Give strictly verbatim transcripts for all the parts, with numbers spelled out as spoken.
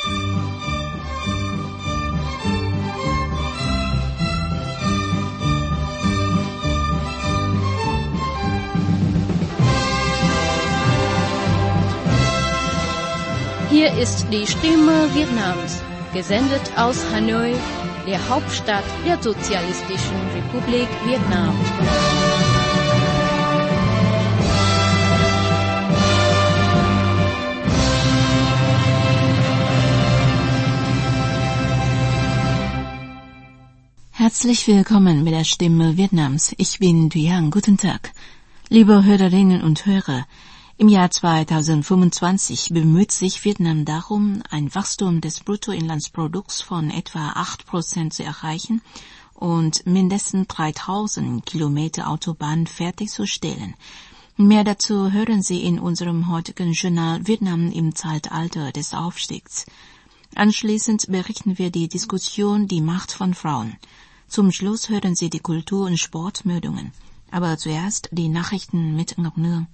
Hier ist die Stimme Vietnams, gesendet aus Hanoi, der Hauptstadt der Sozialistischen Republik Vietnam. Herzlich willkommen mit der Stimme Vietnams. Ich bin Duyan. Guten Tag. Liebe Hörerinnen und Hörer, im Jahr zweitausendfünfundzwanzig bemüht sich Vietnam darum, ein Wachstum des Bruttoinlandsprodukts von etwa acht Prozent zu erreichen und mindestens dreitausend Kilometer Autobahn fertigzustellen. Mehr dazu hören Sie in unserem heutigen Journal Vietnam im Zeitalter des Aufstiegs. Anschließend berichten wir die Diskussion Die Macht von Frauen. Zum Schluss hören Sie die Kultur- und Sportmeldungen. Aber zuerst die Nachrichten mit Ngọc Nương.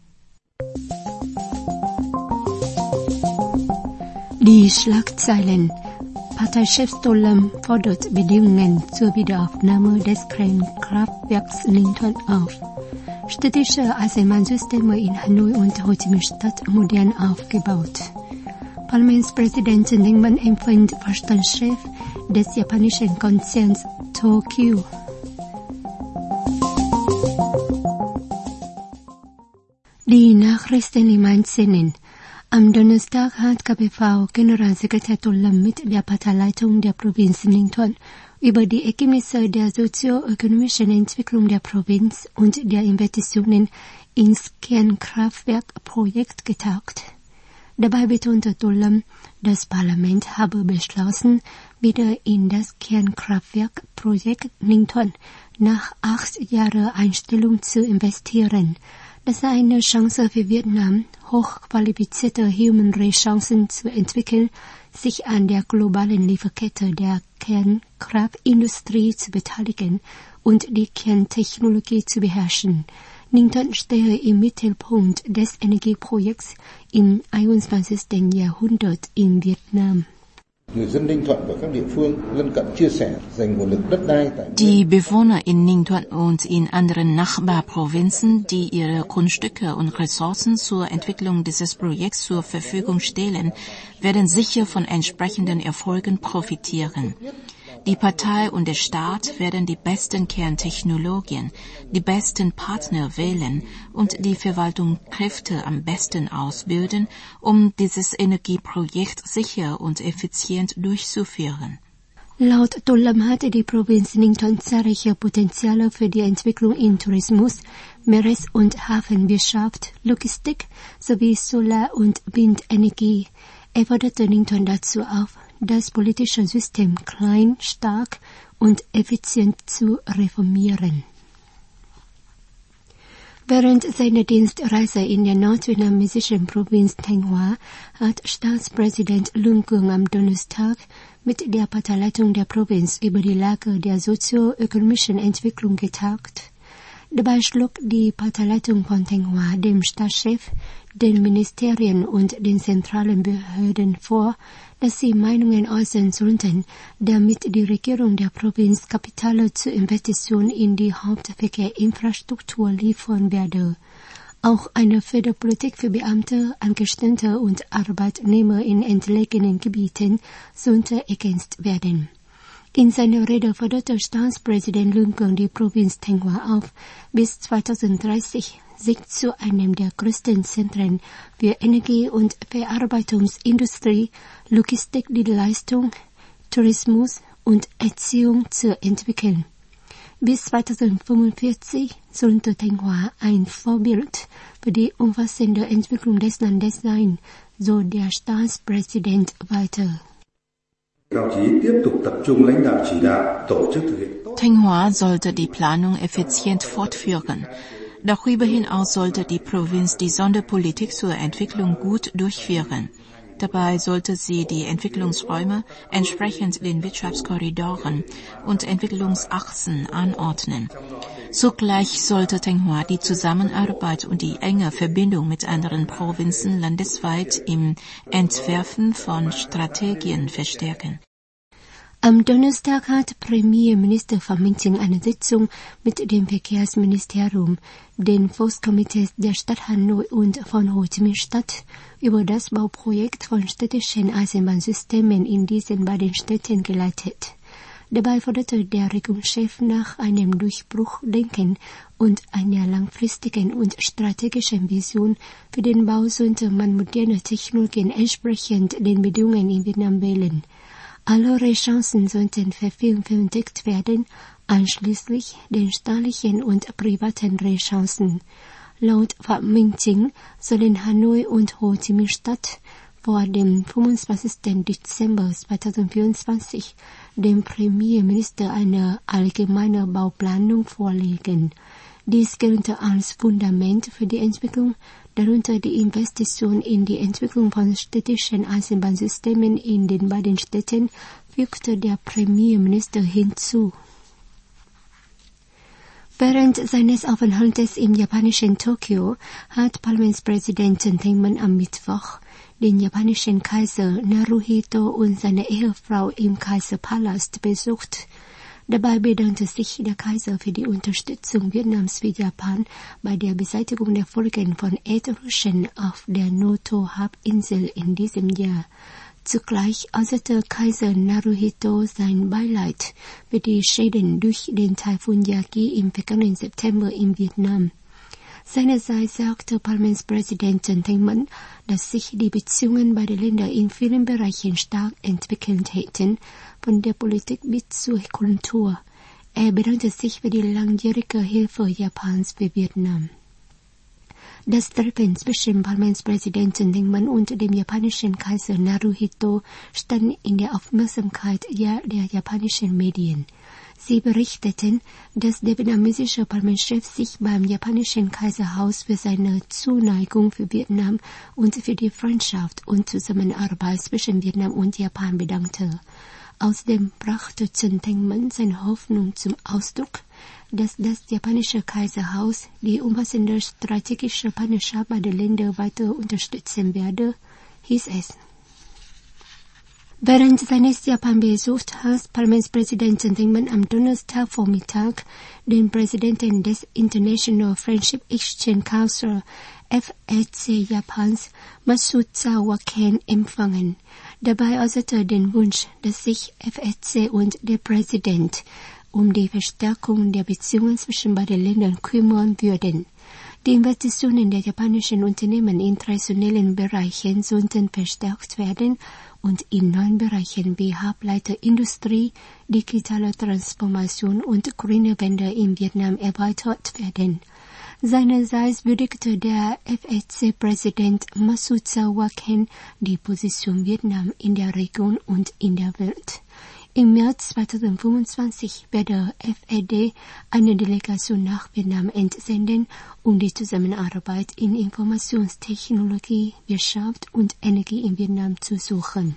Die Schlagzeilen. Parteichef Tô Lâm fordert Bedingungen zur Wiederaufnahme des Kernkraftwerks Ninh Thuận auf. Städtische Eisenbahnsysteme in Hanoi und Ho Chi Minh Stadt modern aufgebaut. Parlamentspräsident Nyingma empfängt Vorstandschef des japanischen Konzerns Tokyo. Die Nachrichten im Einzelnen. Am Donnerstag hat K P V-Generalsekretär Tô Lâm mit der Parteileitung der Provinz Ninh Thuận über die Ergebnisse der sozioökonomischen Entwicklung der Provinz und der Investitionen ins Kernkraftwerkprojekt getagt. Dabei betonte Tô Lâm, das Parlament habe beschlossen, wieder in das Kernkraftwerkprojekt Ninh Thuận nach acht Jahren Einstellung zu investieren. Das sei eine Chance für Vietnam, hochqualifizierte Human Resourcen zu entwickeln, sich an der globalen Lieferkette der Kernkraftindustrie zu beteiligen und die Kerntechnologie zu beherrschen. Ninh Thuận stehe im Mittelpunkt des Energieprojekts im einundzwanzigsten Jahrhundert in Vietnam. Die Bewohner in Ninh Thuận und in anderen Nachbarprovinzen, die ihre Grundstücke und Ressourcen zur Entwicklung dieses Projekts zur Verfügung stellen, werden sicher von entsprechenden Erfolgen profitieren. Die Partei und der Staat werden die besten Kerntechnologien, die besten Partner wählen und die Verwaltungskräfte am besten ausbilden, um dieses Energieprojekt sicher und effizient durchzuführen. Laut Tô Lâm hatte die Provinz Ninh Thuận zahlreiche Potenziale für die Entwicklung in Tourismus, Meeres- und Hafenwirtschaft, Logistik sowie Solar- und Windenergie. Er forderte Ninh Thuận dazu auf, das politische System klein, stark und effizient zu reformieren. Während seiner Dienstreise in der nordvietnamesischen Provinz Thanh Hóa hat Staatspräsident Luân Quang am Donnerstag mit der Parteileitung der Provinz über die Lage der sozioökonomischen Entwicklung getagt. Dabei schlug die Parteileitung von Thanh Hóa dem Staatschef, den Ministerien und den zentralen Behörden vor, dass sie Meinungen äußern sollten, damit die Regierung der Provinz Kapitale zur Investition in die Hauptverkehrsinfrastruktur liefern werde. Auch eine Förderpolitik für Beamte, Angestellte und Arbeitnehmer in entlegenen Gebieten sollte ergänzt werden. In seiner Rede forderte Staatspräsident Luân Quang die Provinz Thanh Hóa auf, bis zweitausenddreißig sich zu einem der größten Zentren für Energie- und Verarbeitungsindustrie, Logistikdienstleistung, Tourismus und Erziehung zu entwickeln. Bis zweitausendfünfundvierzig sollte Thanh Hóa ein Vorbild für die umfassende Entwicklung des Landes sein, so der Staatspräsident weiter. Thanh Hóa sollte die Planung effizient fortführen. Darüber hinaus sollte die Provinz die Sonderpolitik zur Entwicklung gut durchführen. Dabei sollte sie die Entwicklungsräume entsprechend den Wirtschaftskorridoren und Entwicklungsachsen anordnen. Zugleich sollte Thenghua die Zusammenarbeit und die enge Verbindung mit anderen Provinzen landesweit im Entwerfen von Strategien verstärken. Am Donnerstag hat Premierminister Pham Minh Chinh eine Sitzung mit dem Verkehrsministerium, den Volkskomitees der Stadt Hanoi und von Ho Chi Minh Stadt über das Bauprojekt von städtischen Eisenbahnsystemen in diesen beiden Städten geleitet. Dabei forderte der Regierungschef nach einem Durchbruchdenken und einer langfristigen und strategischen Vision. Für den Bau sollte man moderne Technologien entsprechend den Bedingungen in Vietnam wählen. Alle Chancen sollten vervielfältigt werden, einschließlich den staatlichen und privaten Chancen. Laut Pham Minh Chinh sollen Hanoi und Ho Chi Minh Stadt vor dem fünfundzwanzigsten Dezember zweitausendvierundzwanzig dem Premierminister eine allgemeine Bauplanung vorlegen. Dies gelte als Fundament für die Entwicklung, darunter die Investition in die Entwicklung von städtischen Eisenbahnsystemen in den beiden Städten, fügte der Premierminister hinzu. Während seines Aufenthaltes im japanischen Tokio hat Parlamentspräsident Tengman am Mittwoch den japanischen Kaiser Naruhito und seine Ehefrau im Kaiserpalast besucht. Dabei bedankte sich der Kaiser für die Unterstützung Vietnams für Japan bei der Beseitigung der Folgen von Erdrutschen auf der Noto-Halbinsel in diesem Jahr. Zugleich äußerte Kaiser Naruhito sein Beileid für die Schäden durch den Taifun Yagi im vergangenen September in Vietnam. Seinerseits sagte Parlamentspräsident Tengman, dass sich die Beziehungen beider Länder in vielen Bereichen stark entwickelt hätten, von der Politik bis zur Kultur. Er bedankte sich für die langjährige Hilfe Japans für Vietnam. Das Treffen zwischen Parlamentspräsidenten Tengman und dem japanischen Kaiser Naruhito stand in der Aufmerksamkeit der japanischen Medien. Sie berichteten, dass der vietnamesische Parlamentschef sich beim japanischen Kaiserhaus für seine Zuneigung für Vietnam und für die Freundschaft und Zusammenarbeit zwischen Vietnam und Japan bedankte. Außerdem brachte Tengman seine Hoffnung zum Ausdruck, dass das japanische Kaiserhaus die umfassende strategische Partnerschaft beider Länder weiter unterstützen werde, hieß es. Während seines Japan-Besuchs hat Parlamentspräsident Tengman am Donnerstagvormittag den Präsidenten des International Friendship Exchange Council F E C Japans, Masuzawa Ken, empfangen. Dabei äußerte er den Wunsch, dass sich F E C und der Präsident um die Verstärkung der Beziehungen zwischen beiden Ländern kümmern würden. Die Investitionen der japanischen Unternehmen in traditionellen Bereichen sollten verstärkt werden und in neuen Bereichen wie Halbleiterindustrie, digitale Transformation und grüne Wende in Vietnam erweitert werden. Seinerseits würdigte der F E C-Präsident Masuzawa Ken die Position Vietnam in der Region und in der Welt. Im März zweitausendfünfundzwanzig werde F E D eine Delegation nach Vietnam entsenden, um die Zusammenarbeit in Informationstechnologie, Wirtschaft und Energie in Vietnam zu suchen.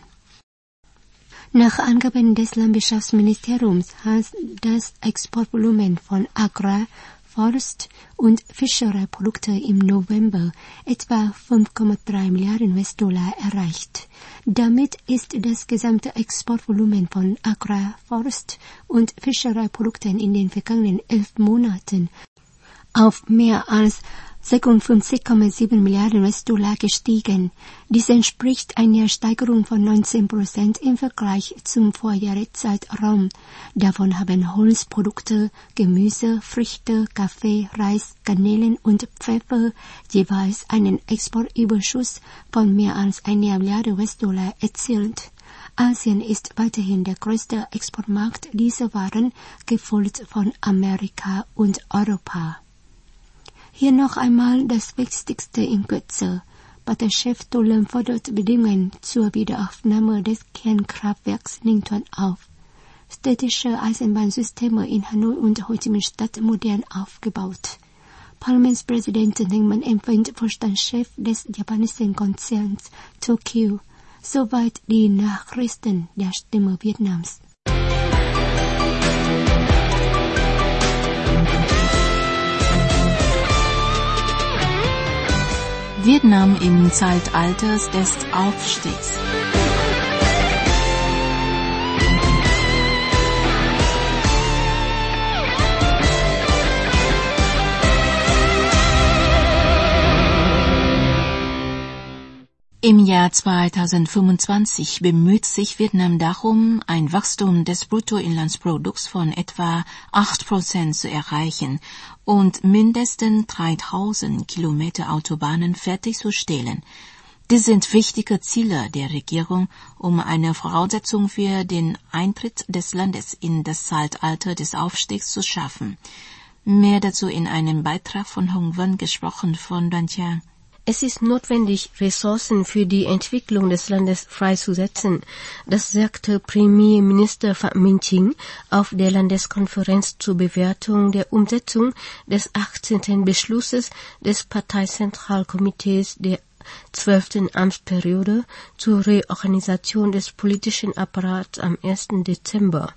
Nach Angaben des Landwirtschaftsministeriums hat das Exportvolumen von Agrar-, Forst- und Fischereiprodukte im November etwa fünf Komma drei Milliarden U S-Dollar erreicht. Damit ist das gesamte Exportvolumen von Agrar-, Forst- und Fischereiprodukten in den vergangenen elf Monaten auf mehr als sechsundfünfzig Komma sieben Milliarden U S-Dollar gestiegen. Dies entspricht einer Steigerung von neunzehn Prozent im Vergleich zum Vorjahreszeitraum. Davon haben Holzprodukte, Gemüse, Früchte, Kaffee, Reis, Garnelen und Pfeffer jeweils einen Exportüberschuss von mehr als einer Milliarde U S-Dollar erzielt. Asien ist weiterhin der größte Exportmarkt dieser Waren, gefolgt von Amerika und Europa. Hier noch einmal das Wichtigste in Kürze. Parteichef To Lâm fordert Bedingungen zur Wiederaufnahme des Kernkraftwerks Ninh-Thuan auf. Städtische Eisenbahnsysteme in Hanoi und Ho Chi Minh Stadt modern aufgebaut. Parlamentspräsident Tengman empfängt Vorstandschef des japanischen Konzerns Tokyo. Soweit die Nachrichten der Stimme Vietnams. Vietnam im Zeitalter des Aufstiegs. Im Jahr zweitausendfünfundzwanzig bemüht sich Vietnam darum, ein Wachstum des Bruttoinlandsprodukts von etwa acht Prozent zu erreichen und mindestens dreitausend Kilometer Autobahnen fertigzustellen. Dies sind wichtige Ziele der Regierung, um eine Voraussetzung für den Eintritt des Landes in das Zeitalter des Aufstiegs zu schaffen. Mehr dazu in einem Beitrag von Hong Wen, gesprochen von Dan Chiang. Es ist notwendig, Ressourcen für die Entwicklung des Landes freizusetzen. Das sagte Premierminister Phạm Minh Chính auf der Landeskonferenz zur Bewertung der Umsetzung des achtzehnten Beschlusses des Parteizentralkomitees der zwölften Amtsperiode zur Reorganisation des politischen Apparats am ersten Dezember.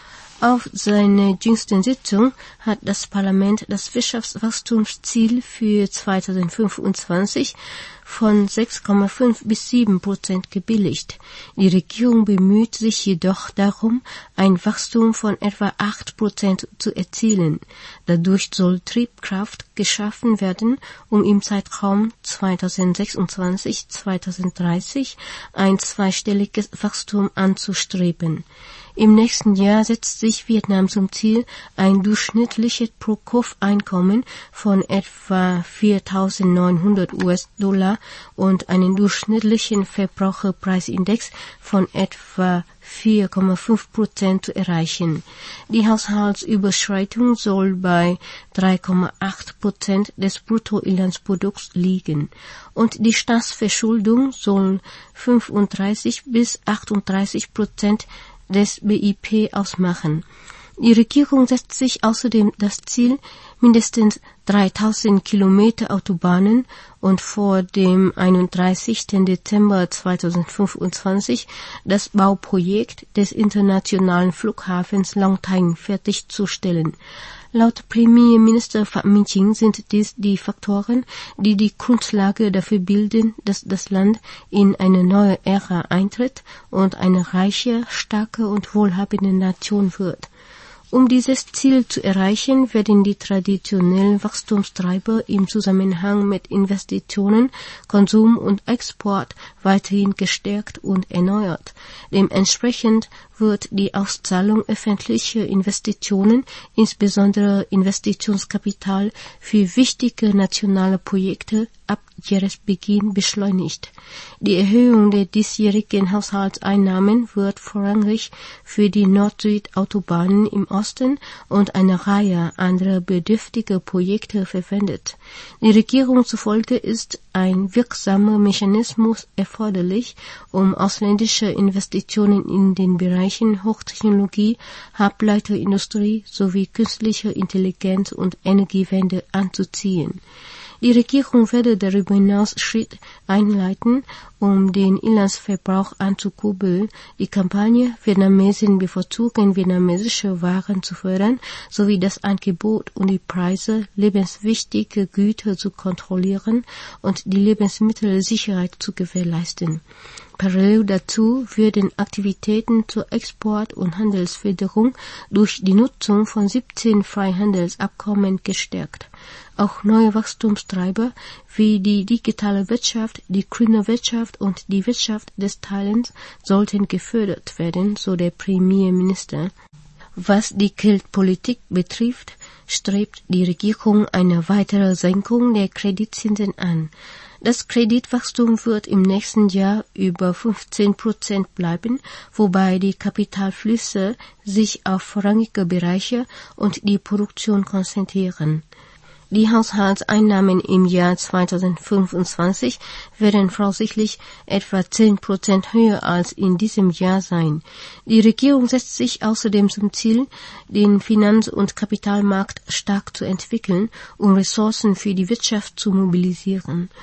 Auf seiner jüngsten Sitzung hat das Parlament das Wirtschaftswachstumsziel für zweitausendfünfundzwanzig von sechs Komma fünf bis sieben Prozent gebilligt. Die Regierung bemüht sich jedoch darum, ein Wachstum von etwa acht Prozent zu erzielen. Dadurch soll Triebkraft geschaffen werden, um im Zeitraum zweitausendsechsundzwanzig bis zweitausenddreißig ein zweistelliges Wachstum anzustreben. Im nächsten Jahr setzt sich Vietnam zum Ziel, ein durchschnittliches Pro-Kopf-Einkommen von etwa viertausendneunhundert US-Dollar und einen durchschnittlichen Verbraucherpreisindex von etwa vier Komma fünf Prozent zu erreichen. Die Haushaltsüberschreitung soll bei drei Komma acht Prozent des Bruttoinlandsprodukts liegen und die Staatsverschuldung soll fünfunddreißig bis achtunddreißig Prozent des B I P ausmachen. Die Regierung setzt sich außerdem das Ziel, mindestens dreitausend Kilometer Autobahnen und vor dem einunddreißigsten Dezember zweitausendfünfundzwanzig das Bauprojekt des internationalen Flughafens Long Thanh fertigzustellen. Laut Premierminister Phạm Minh Chính sind dies die Faktoren, die die Grundlage dafür bilden, dass das Land in eine neue Ära eintritt und eine reiche, starke und wohlhabende Nation wird. Um dieses Ziel zu erreichen, werden die traditionellen Wachstumstreiber im Zusammenhang mit Investitionen, Konsum und Export weiterhin gestärkt und erneuert. Dementsprechend wird die Auszahlung öffentlicher Investitionen, insbesondere Investitionskapital für wichtige nationale Projekte, ab Jahresbeginn beschleunigt. Die Erhöhung der diesjährigen Haushaltseinnahmen wird vorrangig für die Nord-Süd-Autobahnen im Osten und eine Reihe anderer bedürftiger Projekte verwendet. Die Regierung zufolge ist ein wirksamer Mechanismus erforderlich, um ausländische Investitionen in den Bereichen Hochtechnologie, Halbleiterindustrie sowie künstliche Intelligenz und Energiewende anzuziehen. Die Regierung werde darüber hinaus Schritte einleiten, um den Inlandsverbrauch anzukurbeln, die Kampagne Vietnamesen bevorzugen vietnamesische Waren zu fördern, sowie das Angebot und die Preise lebenswichtiger Güter zu kontrollieren und die Lebensmittelsicherheit zu gewährleisten. Parallel dazu würden Aktivitäten zur Export- und Handelsförderung durch die Nutzung von siebzehn Freihandelsabkommen gestärkt. Auch neue Wachstumstreiber wie die digitale Wirtschaft, die grüne Wirtschaft und die Wirtschaft des Teilens sollten gefördert werden, so der Premierminister. Was die Geldpolitik betrifft, strebt die Regierung eine weitere Senkung der Kreditzinsen an. Das Kreditwachstum wird im nächsten Jahr über fünfzehn Prozent bleiben, wobei die Kapitalflüsse sich auf vorrangige Bereiche und die Produktion konzentrieren. Die Haushaltseinnahmen im Jahr zweitausendfünfundzwanzig werden voraussichtlich etwa zehn Prozent höher als in diesem Jahr sein. Die Regierung setzt sich außerdem zum Ziel, den Finanz- und Kapitalmarkt stark zu entwickeln, um Ressourcen für die Wirtschaft zu mobilisieren.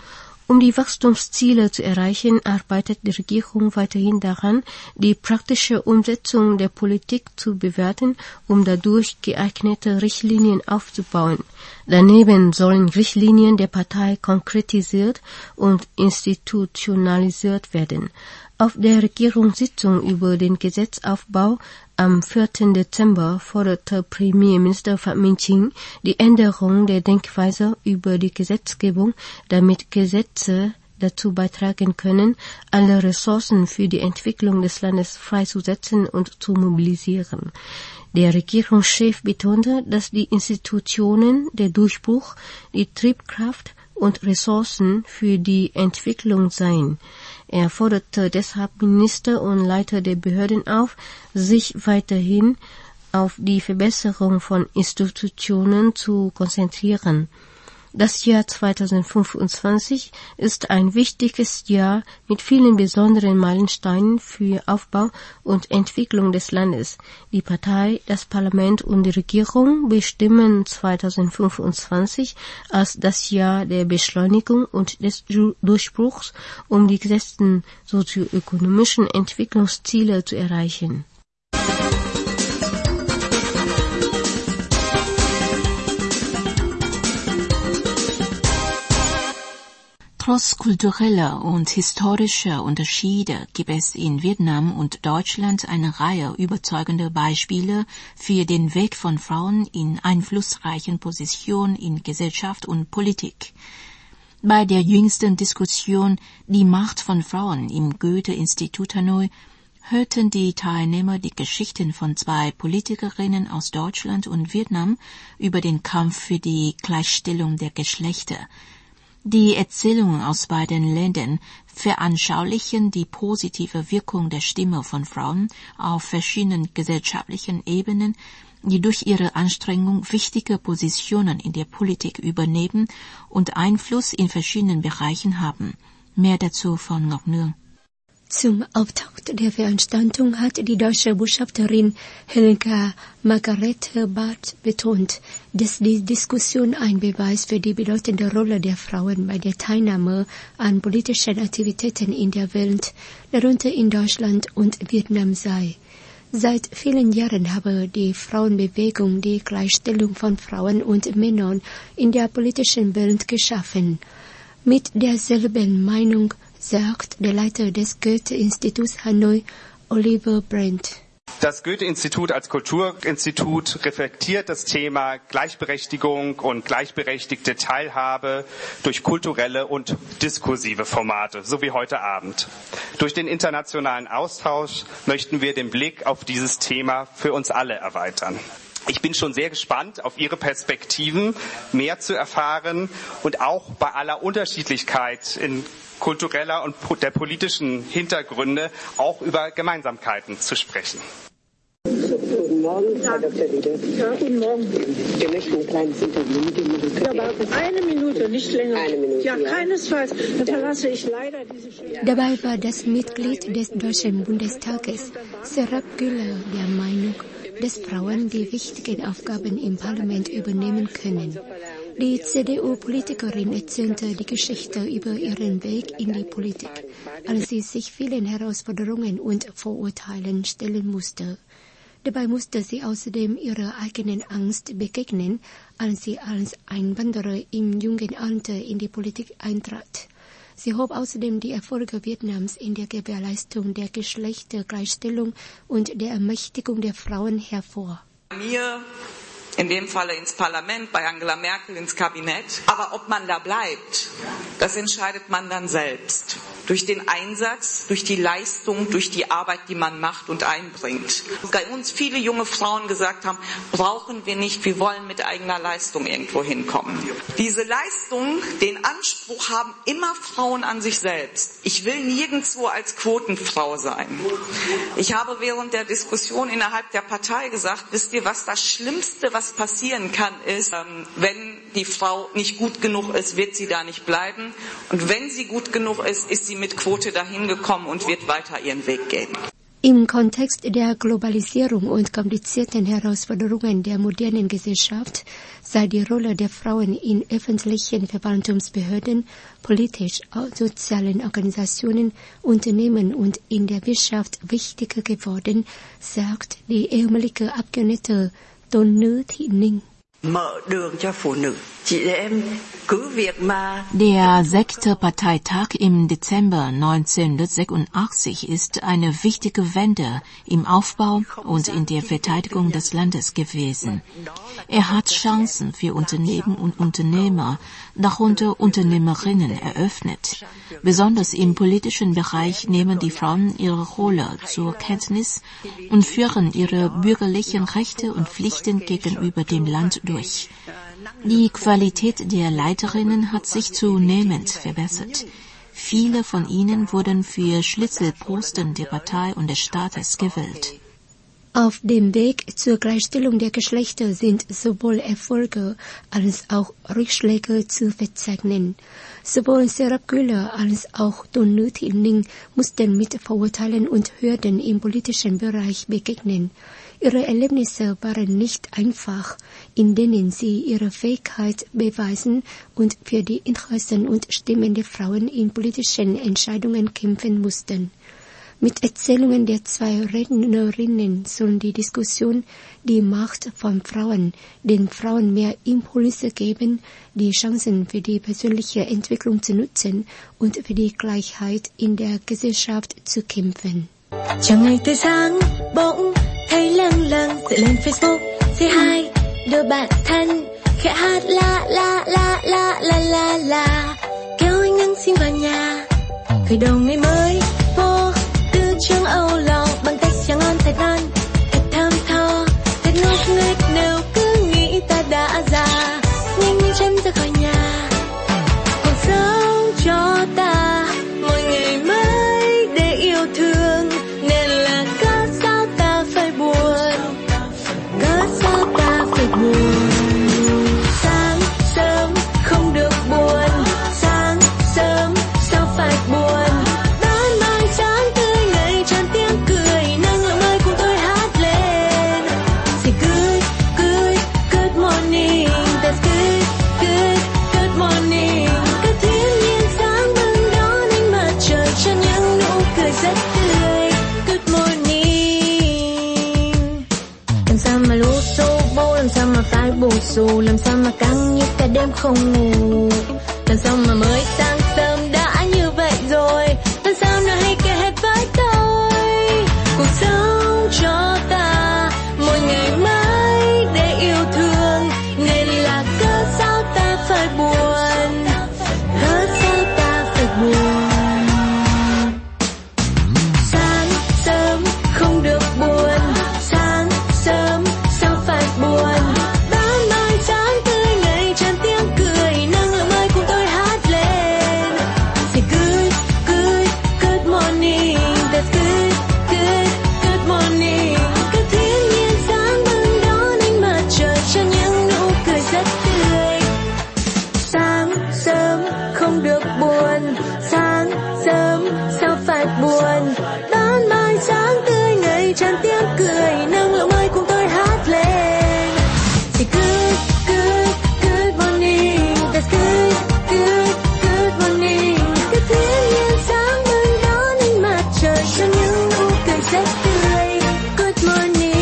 Um die Wachstumsziele zu erreichen, arbeitet die Regierung weiterhin daran, die praktische Umsetzung der Politik zu bewerten, um dadurch geeignete Richtlinien aufzubauen. Daneben sollen Richtlinien der Partei konkretisiert und institutionalisiert werden. Auf der Regierungssitzung über den Gesetzaufbau am vierten Dezember forderte Premierminister Phạm Minh Chính die Änderung der Denkweise über die Gesetzgebung, damit Gesetze dazu beitragen können, alle Ressourcen für die Entwicklung des Landes freizusetzen und zu mobilisieren. Der Regierungschef betonte, dass die Institutionen der Durchbruch, die Triebkraft und Ressourcen für die Entwicklung seien. Er forderte deshalb Minister und Leiter der Behörden auf, sich weiterhin auf die Verbesserung von Institutionen zu konzentrieren. Das Jahr zweitausendfünfundzwanzig ist ein wichtiges Jahr mit vielen besonderen Meilensteinen für Aufbau und Entwicklung des Landes. Die Partei, das Parlament und die Regierung bestimmen zweitausendfünfundzwanzig als das Jahr der Beschleunigung und des Durchbruchs, um die gesetzten sozioökonomischen Entwicklungsziele zu erreichen. Trotz kultureller und historischer Unterschiede gibt es in Vietnam und Deutschland eine Reihe überzeugender Beispiele für den Weg von Frauen in einflussreichen Positionen in Gesellschaft und Politik. Bei der jüngsten Diskussion »Die Macht von Frauen« im Goethe-Institut Hanoi hörten die Teilnehmer die Geschichten von zwei Politikerinnen aus Deutschland und Vietnam über den Kampf für die Gleichstellung der Geschlechter. Die Erzählungen aus beiden Ländern veranschaulichen die positive Wirkung der Stimme von Frauen auf verschiedenen gesellschaftlichen Ebenen, die durch ihre Anstrengung wichtige Positionen in der Politik übernehmen und Einfluss in verschiedenen Bereichen haben. Mehr dazu von Ngọc Nương. Zum Auftakt der Veranstaltung hat die deutsche Botschafterin Helga Margarete Barth betont, dass die Diskussion ein Beweis für die bedeutende Rolle der Frauen bei der Teilnahme an politischen Aktivitäten in der Welt, darunter in Deutschland und Vietnam sei. Seit vielen Jahren habe die Frauenbewegung die Gleichstellung von Frauen und Männern in der politischen Welt geschaffen. Mit derselben Meinung sagt der Leiter des Goethe-Instituts Hanoi, Oliver Brandt. Das Goethe-Institut als Kulturinstitut reflektiert das Thema Gleichberechtigung und gleichberechtigte Teilhabe durch kulturelle und diskursive Formate, so wie heute Abend. Durch den internationalen Austausch möchten wir den Blick auf dieses Thema für uns alle erweitern. Ich bin schon sehr gespannt auf Ihre Perspektiven, mehr zu erfahren und auch bei aller Unterschiedlichkeit in kultureller und der politischen Hintergründe auch über Gemeinsamkeiten zu sprechen. Guten Morgen, Frau Doktor Wiede. Ja, guten Morgen. Wir möchten ein kleines Interview mit Ihnen. Ja, aber eine Minute, nicht länger. Eine Minute, ja, ja. Keinesfalls. Dann verlasse ich leider diese Stelle. Dabei war das Mitglied des Deutschen Bundestages, Serap Güller, der Meinung, dass Frauen die wichtigen Aufgaben im Parlament übernehmen können. Die C D U-Politikerin erzählte die Geschichte über ihren Weg in die Politik, als sie sich vielen Herausforderungen und Vorurteilen stellen musste. Dabei musste sie außerdem ihrer eigenen Angst begegnen, als sie als Einwanderer im jungen Alter in die Politik eintrat. Sie hob außerdem die Erfolge Vietnams in der Gewährleistung der Geschlechtergleichstellung und der Ermächtigung der Frauen hervor. Mir, in dem Falle ins Parlament, bei Angela Merkel ins Kabinett. Aber ob man da bleibt, das entscheidet man dann selbst. Durch den Einsatz, durch die Leistung, durch die Arbeit, die man macht und einbringt. Bei uns viele junge Frauen gesagt haben, brauchen wir nicht, wir wollen mit eigener Leistung irgendwo hinkommen. Diese Leistung, den Anspruch haben immer Frauen an sich selbst. Ich will nirgendwo als Quotenfrau sein. Ich habe während der Diskussion innerhalb der Partei gesagt, wisst ihr, was das Schlimmste, was passieren kann, ist, wenn die Frau nicht gut genug ist, wird sie da nicht bleiben. Und wenn sie gut genug ist, ist sie mit Quote dahin gekommen und wird weiter ihren Weg gehen. Im Kontext der Globalisierung und komplizierten Herausforderungen der modernen Gesellschaft sei die Rolle der Frauen in öffentlichen Verwaltungsbehörden, politisch, sozialen Organisationen, Unternehmen und in der Wirtschaft wichtiger geworden, sagt die ehemalige Abgeordnete Tôn Nữ Thị Ninh. Der sechste Parteitag im Dezember neunzehnhundertsechsundachtzig ist eine wichtige Wende im Aufbau und in der Verteidigung des Landes gewesen. Er hat Chancen für Unternehmen und Unternehmer, darunter Unternehmerinnen, eröffnet. Besonders im politischen Bereich nehmen die Frauen ihre Rolle zur Kenntnis und führen ihre bürgerlichen Rechte und Pflichten gegenüber dem Land durch. Die Qualität der Leiterinnen hat sich zunehmend verbessert. Viele von ihnen wurden für Schlüsselposten der Partei und des Staates gewählt. Auf dem Weg zur Gleichstellung der Geschlechter sind sowohl Erfolge als auch Rückschläge zu verzeichnen. Sowohl Serap Güler als auch Tôn Nữ Thị Ninh mussten mit Vorurteilen und Hürden im politischen Bereich begegnen. Ihre Erlebnisse waren nicht einfach, in denen sie ihre Fähigkeit beweisen und für die Interessen und Stimmen der Frauen in politischen Entscheidungen kämpfen mussten. Mit Erzählungen der zwei Rednerinnen soll die Diskussion die Macht von Frauen, den Frauen mehr Impulse geben, die Chancen für die persönliche Entwicklung zu nutzen und für die Gleichheit in der Gesellschaft zu kämpfen. Chẳng ngày tươi sáng bỗng thấy lâng lâng dậy lên Facebook say hi đôi bạn thân khẽ hát la la la la la la la kêu anh ngân xin vào nhà khởi đầu ngày mới vô tư chương âu lo bằng cách chẳng ngon thật ngon thật thơm tho thật ngọt ngậy nếu cứ nghĩ ta đã già nhanh nhanh chân ra khỏi nhà cuộc sống cho ta mỗi ngày mới để yêu thương nên là cớ sao ta phải buồn cớ sao ta phải buồn sáng sớm không được buồn sáng sớm sao phải buồn đón mai sáng tươi ngày tràn tiếng cười nâng lượng ơi cùng tôi hát lên say good good good morning that's good good good morning cứ thiên nhiên sáng bừng đón ánh mặt trời cho những nụ cười rất tươi good morning làm sao mà lú xô bô làm sao mà phải bù xù làm sao mà căng như cả đêm không ngủ làm sao mà mới sáng sớm đã như vậy rồi làm sao nào hay kể hết với tôi cuộc sống cho ta mỗi ngày mới để yêu thương nên là cớ sao ta phải buồn cớ sao ta phải buồn sáng sớm không được buồn sáng sớm sao phải buồn đón mai sáng tươi ngày tràn tiếng cười nâng lượng ơi cùng tôi hát lên say good good good morning that's good good good morning cứ thiên nhiên sáng bừng đón ánh mặt trời cho những nụ cười rất tươi sáng sớm không được buồn sáng sớm sao phải buồn đón mai sáng tươi ngày tràn tiếng cười nâng lượng ơi cùng tôi hát lên say good good good morning that's good good good morning cứ thiên nhiên sáng bừng đón ánh mặt trời cho những nụ cười rất tươi good morning.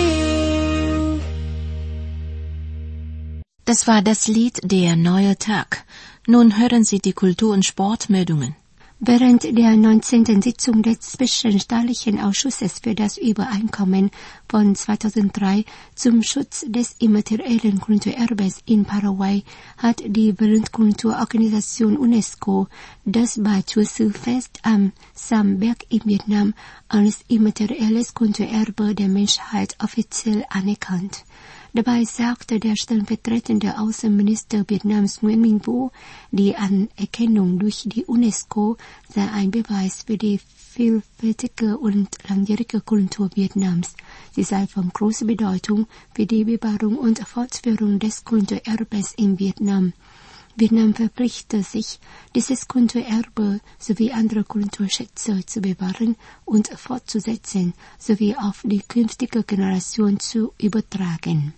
Das war das Lied Der neue Tag. Nun hören Sie die Kultur- und Sportmeldungen. Während der neunzehnten Sitzung des Zwischenstaatlichen Ausschusses für das Übereinkommen von zweitausenddrei zum Schutz des immateriellen Kulturerbes in Paraguay hat die Weltkulturorganisation UNESCO das Ba-Chua-Sư-Fest am Samberg in Vietnam als immaterielles Kulturerbe der Menschheit offiziell anerkannt. Dabei sagte der stellvertretende Außenminister Vietnams Nguyễn Minh Vũ, die Anerkennung durch die UNESCO sei ein Beweis für die vielfältige und langjährige Kultur Vietnams. Sie sei von großer Bedeutung für die Bewahrung und Fortführung des Kulturerbes in Vietnam. Vietnam verpflichtet sich, dieses Kulturerbe sowie andere Kulturschätze zu bewahren und fortzusetzen, sowie auf die künftige Generation zu übertragen.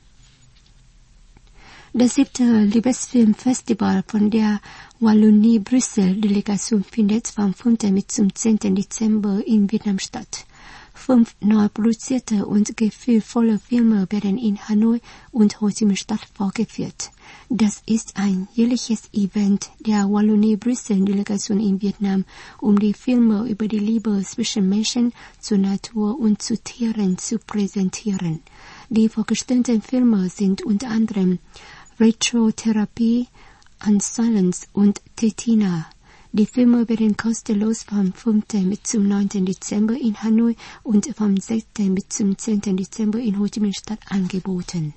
Das siebte Liebesfilmfestival von der Wallonie-Brüssel-Delegation findet vom fünften bis zum zehnten Dezember in Vietnam statt. Fünf neu produzierte und gefühlvolle Filme werden in Hanoi und Ho Chi Minh Stadt vorgeführt. Das ist ein jährliches Event der Wallonie-Brüssel-Delegation in Vietnam, um die Filme über die Liebe zwischen Menschen, zur Natur und zu Tieren zu präsentieren. Die vorgestellten Filme sind unter anderem Retrotherapie, On Silence und Tetina. Die Filme werden kostenlos vom fünften bis zum neunten Dezember in Hanoi und vom sechsten bis zum zehnten Dezember in Ho Chi Minh Stadt angeboten.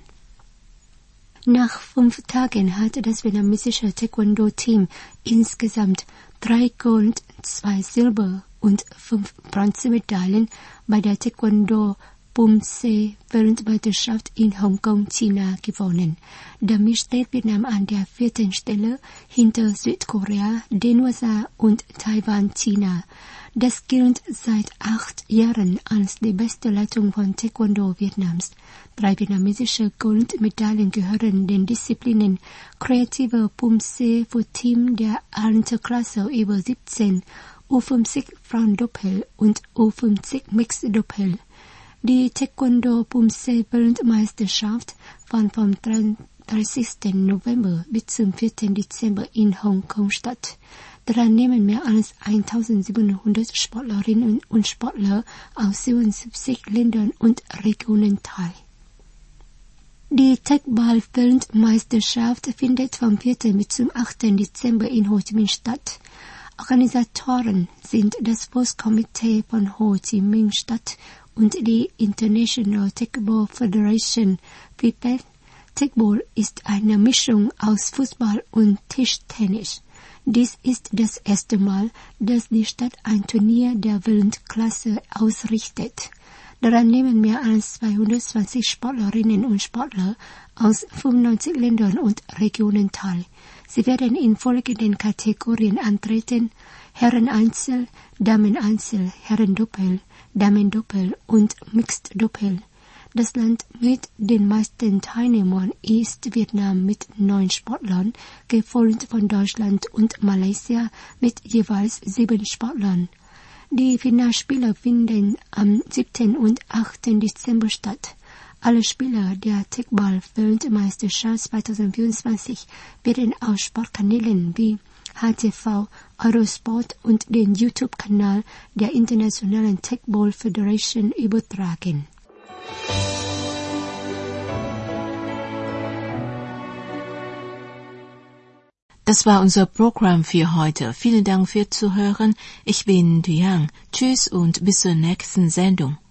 Nach fünf Tagen hat das vietnamesische Taekwondo-Team insgesamt drei Gold, zwei Silber und fünf Bronzemedaillen bei der Taekwondo Bumse-Weltmeisterschaft in Hongkong, China gewonnen. Damit steht Vietnam an der vierten Stelle hinter Südkorea, den U S A und Taiwan, China. Das gilt seit acht Jahren als die beste Leitung von Taekwondo Vietnams. Drei vietnamesische Goldmedaillen gehören den Disziplinen kreative Bumse für Team der Altersklasse über siebzehn, U fünfzig Frauendoppel und U fünfzig Mixed-Doppel. Die Taekwondo-Bumse-Weltmeisterschaft fand vom dreißigsten November bis zum vierten Dezember in Hongkong statt. Daran nehmen mehr als eintausendsiebenhundert Sportlerinnen und Sportler aus siebenundsiebzig Ländern und Regionen teil. Die Taekball-Weltmeisterschaft findet vom vierten bis zum achten Dezember in Ho Chi Minh statt. Organisatoren sind das Volkskomitee von Ho Chi Minh Stadt und die International Taekball Federation. P I P E F. Taekball ist eine Mischung aus Fußball und Tischtennis. Dies ist das erste Mal, dass die Stadt ein Turnier der Weltklasse ausrichtet. Daran nehmen mehr als zweihundertzwanzig Sportlerinnen und Sportler aus fünfundneunzig Ländern und Regionen teil. Sie werden in folgenden Kategorien antreten: Herren-Einzel, Damen-Einzel, Herren-Doppel, Damen-Doppel und Mixed-Doppel. Das Land mit den meisten Teilnehmern ist Vietnam mit neun Sportlern, gefolgt von Deutschland und Malaysia mit jeweils sieben Sportlern. Die Finalspiele finden am siebten und achten Dezember statt. Alle Spieler der Taekball-Weltmeisterschaft zweitausendvierundzwanzig werden auf Sportkanälen wie H T V, Eurosport und den YouTube-Kanal der Internationalen Taekball Federation übertragen. Das war unser Programm für heute. Vielen Dank fürs Zuhören. Ich bin Duyang. Tschüss und bis zur nächsten Sendung.